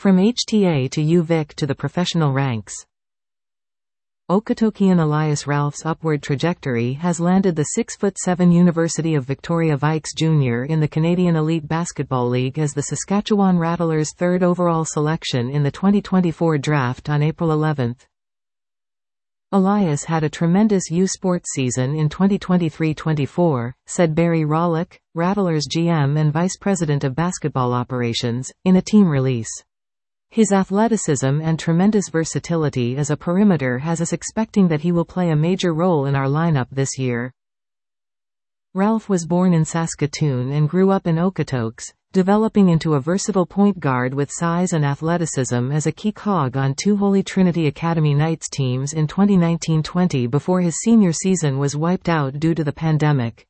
From HTA to UVic to the professional ranks. Okotokian Elias Ralph's upward trajectory has landed the 6'7" University of Victoria Vikes Jr. in the Canadian Elite Basketball League as the Saskatchewan Rattlers' third overall selection in the 2024 draft on April 11. Elias had a tremendous U Sports season in 2023-24, said Barry Rawlick, Rattlers GM and Vice President of Basketball Operations, in a team release. His athleticism and tremendous versatility as a perimeter has us expecting that he will play a major role in our lineup this year. Ralph was born in Saskatoon and grew up in Okotoks, developing into a versatile point guard with size and athleticism as a key cog on two Holy Trinity Academy Knights teams in 2019-20 before his senior season was wiped out due to the pandemic.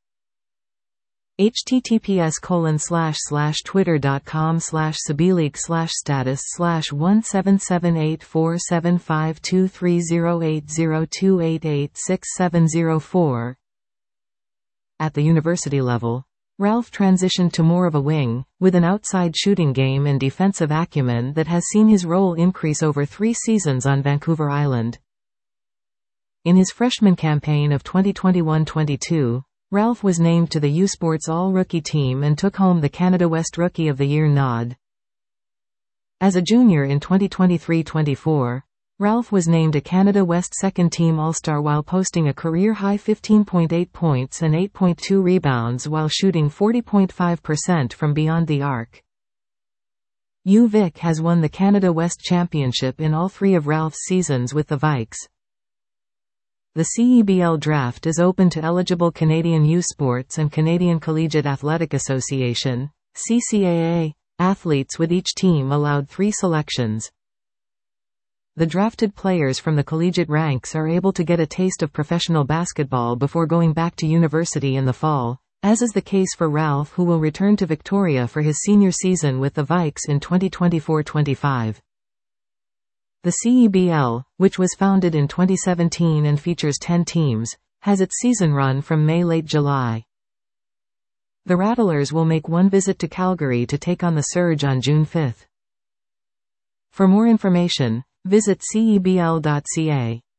https://twitter.com/Sabilique/status/1778475230802886704. At the university level, Ralph transitioned to more of a wing, with an outside shooting game and defensive acumen that has seen his role increase over 3 seasons on Vancouver Island. In his freshman campaign of 2021-22, Ralph was named to the U Sports All-Rookie team and took home the Canada West Rookie of the Year nod. As a junior in 2023-24, Ralph was named a Canada West second-team All-Star while posting a career-high 15.8 points and 8.2 rebounds while shooting 40.5% from beyond the arc. UVic has won the Canada West Championship in all 3 of Ralph's seasons with the Vikes. The CEBL draft is open to eligible Canadian U Sports and Canadian Collegiate Athletic Association (CCAA) athletes, with each team allowed 3 selections. The drafted players from the collegiate ranks are able to get a taste of professional basketball before going back to university in the fall, as is the case for Ralph, who will return to Victoria for his senior season with the Vikes in 2024-25. The CEBL, which was founded in 2017 and features 10 teams, has its season run from May-late July. The Rattlers will make one visit to Calgary to take on the Surge on June 5. For more information, visit cebl.ca.